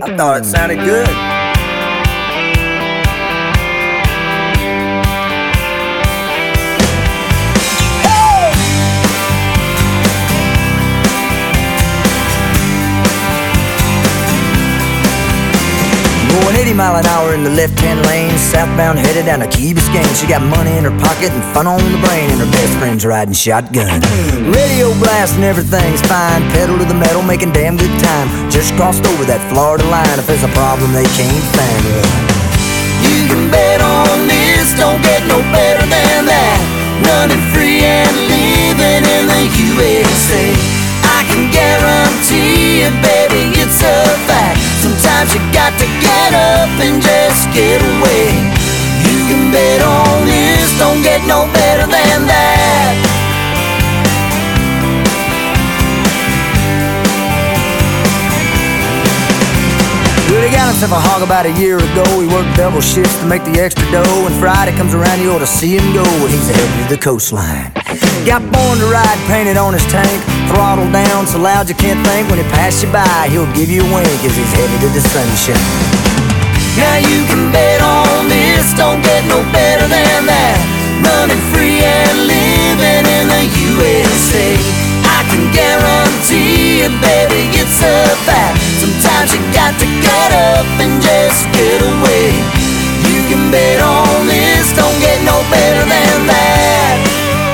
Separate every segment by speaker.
Speaker 1: I thought it sounded good. Going 80 mile an hour in the left-hand lane, southbound headed down to Key Biscayne. She got money in her pocket and fun on the brain, and her best friend's riding shotgun. Radio blast and everything's fine, pedal to the metal, making damn good time. Just crossed over that Florida line. If there's a problem they can't find it. You can bet on this, don't get no better than that. Running free and living in the USA. I can guarantee it, baby, it's a fact. Sometimes you got to get up and just get away. You can bet on this, don't get no better than that. Well, he got himself a hog about a year ago. He worked double shifts to make the extra dough, and Friday comes around, you ought to see him go. He's headed to the coastline. Got Born to Ride painted on his tank, throttle down so loud you can't think. When he passes you by, he'll give you a wink as he's headed to the sunshine. Now you can bet on this, don't get no better than that. Running free and living in the USA. I can guarantee it, baby, it's a fact. Sometimes you got to get up and just get away. You can bet on this, don't get no better than that.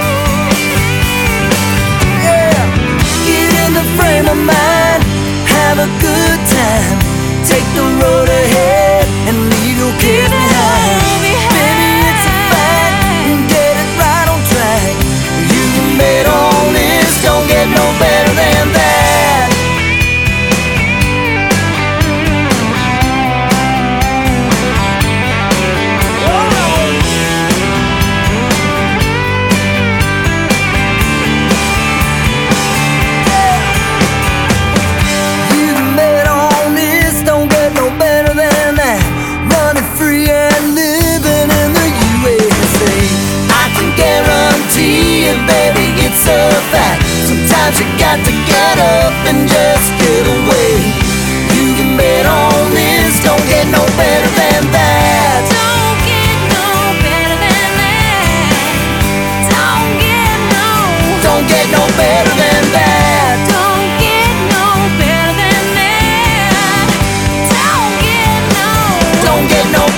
Speaker 1: Frame of mind, have a good time. Take the road ahead and leave your kids behind. Baby, it's a fact, get it right on track. You can bet on this, don't get no better than that. Baby, it's a fact. Sometimes you got to get up and just get away. You can bet on this, don't get no better than that.
Speaker 2: Don't get no better than that.
Speaker 1: Don't get no better than that.
Speaker 2: Don't get no better than that.
Speaker 1: Don't get no